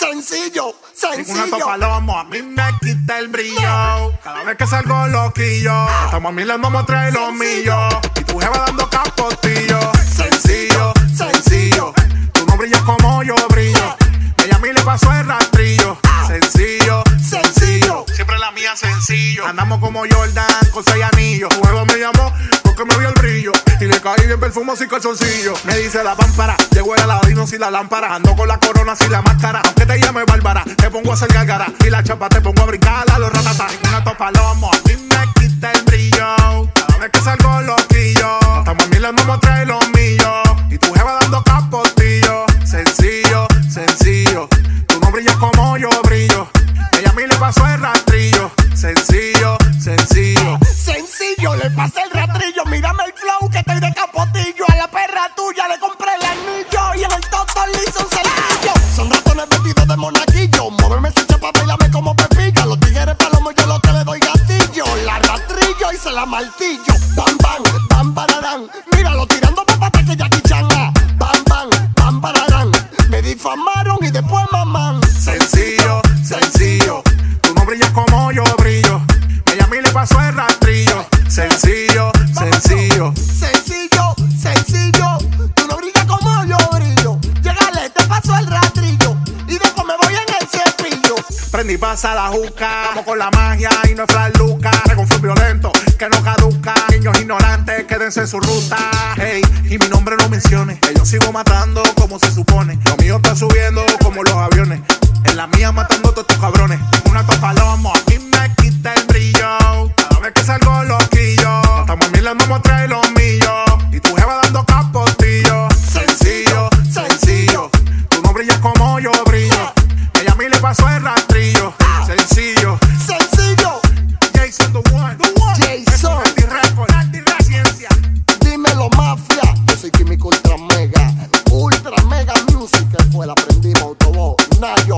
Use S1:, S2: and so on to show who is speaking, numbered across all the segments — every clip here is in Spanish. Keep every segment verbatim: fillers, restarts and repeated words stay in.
S1: Sencillo, sencillo.
S2: Ningún palomo a mí me quita el brillo. Cada vez que salgo loquillo, estamos a mí les vamos a traer los millos. Y tu jeva dando capotillo. Sencillo, sencillo. Tú no brillas como yo brillo. Ella a mí le pasó el rastrillo. Sencillo, sencillo. Siempre la mía sencillo. Andamos como Jordan con seis anillos. Tu jeva me llamó porque me vio el brillo. Y le caí bien perfumo sin calzoncillo. Me dice la pámpara, llegó el aladino sin la lámpara. Ando con la corona sin la máscara. Aunque te llame Bárbara, te pongo a hacer gárgara. Y la chapa te pongo a brincar a los ratatá. Una topa lomo, a mí me quita el brillo. Cada vez que salgo loquillo, estamos a mí les vamos a traer los millos. Y tu jeva dando capotillo. Sencillo, sencillo. Tú no brillas como yo brillo. Ella a mí le pasó el rastrillo. Sencillo, sencillo.
S1: Sencillo, le pasé el rastrillo. Mírame el flow que estoy de capotillo. A la perra tuya le compré el anillo. Y en el toto le hice un cerillo. Son ratones vestidos de monaguillo. Móveme ese chapa, bailame como pepillo. A los tigres palomos yo lo que le doy gatillo. La rastrillo y se la martillo. Bam, bam, bam, bararán. Míralo tirando papata que Jackie Chan. Bam, bam, bam, bararán. Me difamaron y después mamán.
S2: Sencillo, sencillo. Tú no brillas como yo brillo. Ella a mí le pasó el rastrillo. Sencillo, sencillo.
S1: Sencillo, sencillo. Tú no brillas como yo brillo. Llegale, te paso el rastrillo. Y después me voy en el cepillo.
S2: Prendí pasa la juca. Vamos con la magia y no es Fran Luca. Con flow violento que no caduca. Niños ignorantes, quédense en su ruta. Hey, y mi nombre no menciones. Que yo sigo matando como se supone. Lo mío está subiendo como los aviones. En la mía matando a todos estos cabrones. Una topa lomo, a mí me quita el brillo. Cada vez que salgo loquillo, estamos a mí les vamos a traer los millos. Y tu jeva dando capotillo. Sencillo, sencillo. Tú no brillas como yo brillo. Ella a mí le pasó el rastrillo. Sencillo,
S1: sencillo.
S2: Jason the one, the one.
S1: Jason.
S2: Anti record, anti ciencia.
S1: Dímelo, mafia. Yo soy Químico Ultra Mega. Ultra Mega Music. Que fue la aprendimos autobús. Nayo.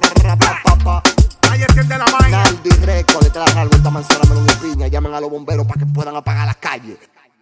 S2: Ayer tiene la vaina.
S1: Naldi Record. Le trae la vuelta manzana, melón y piña. Llamen a los bomberos para que puedan apagar las calles.